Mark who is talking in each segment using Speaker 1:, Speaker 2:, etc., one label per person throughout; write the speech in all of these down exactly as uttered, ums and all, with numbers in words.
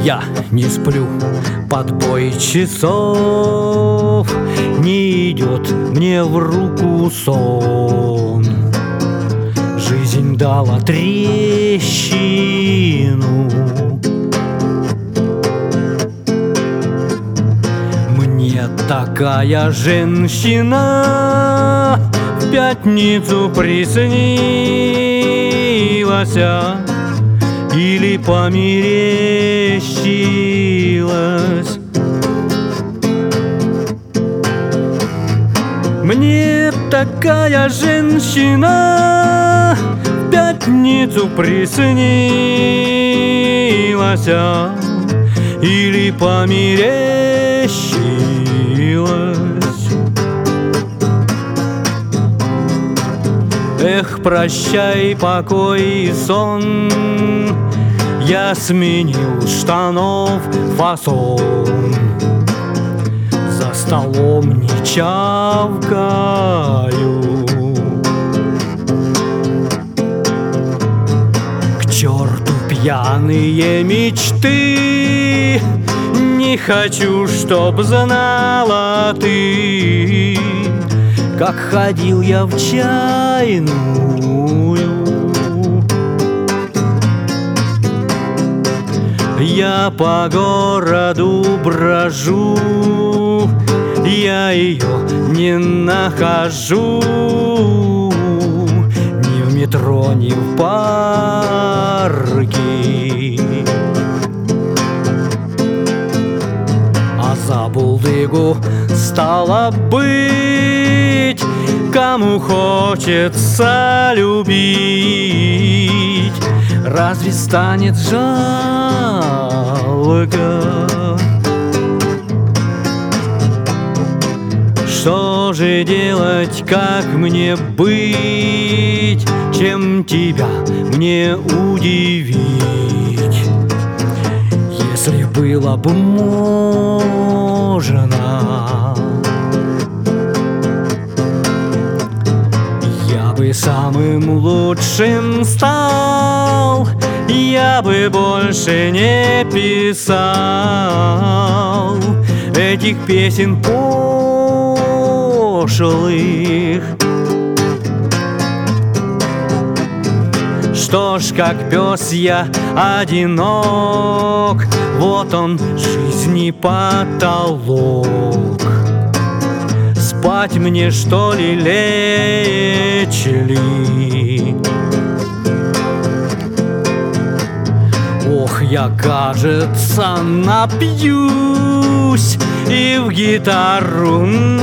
Speaker 1: Я не сплю под бой часов, не идет мне в руку сон. Жизнь дала трещину. Мне такая женщина в пятницу приснилась или померещилась. Мне такая женщина в пятницу приснилась или померещилась. Эх, прощай, покой и сон, я сменил штанов фасон. За столом не чавкаю. К черту пьяные мечты, не хочу, чтоб знала ты, как ходил я в чайную. Я по городу брожу, я ее не нахожу, ни в метро, ни в парке. А за булдыгу стало быть, кому хочется любить, разве станет жалко? Что же делать, как мне быть, чем тебя мне удивить? Если было бы можно, я бы самым лучшим стал, я бы больше не писал этих песен пошлых. Что ж, как пес я одинок, вот он, жизни потолок. Спать мне, что ли, лечь ли? Ох, я, кажется, напьюсь и в гитару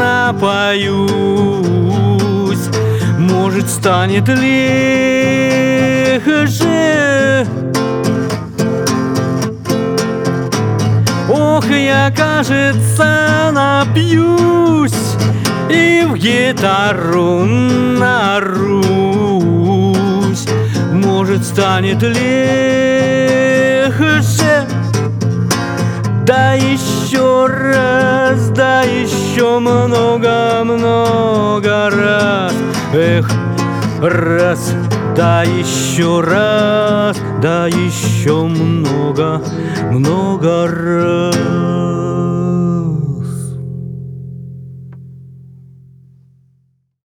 Speaker 1: напоюсь. Может, станет легче. Ох, я, кажется, напьюсь и в гитару нарусь. Может, станет легче. Да еще раз, да еще много-много раз. Эх, раз, да еще раз, да еще много-много раз.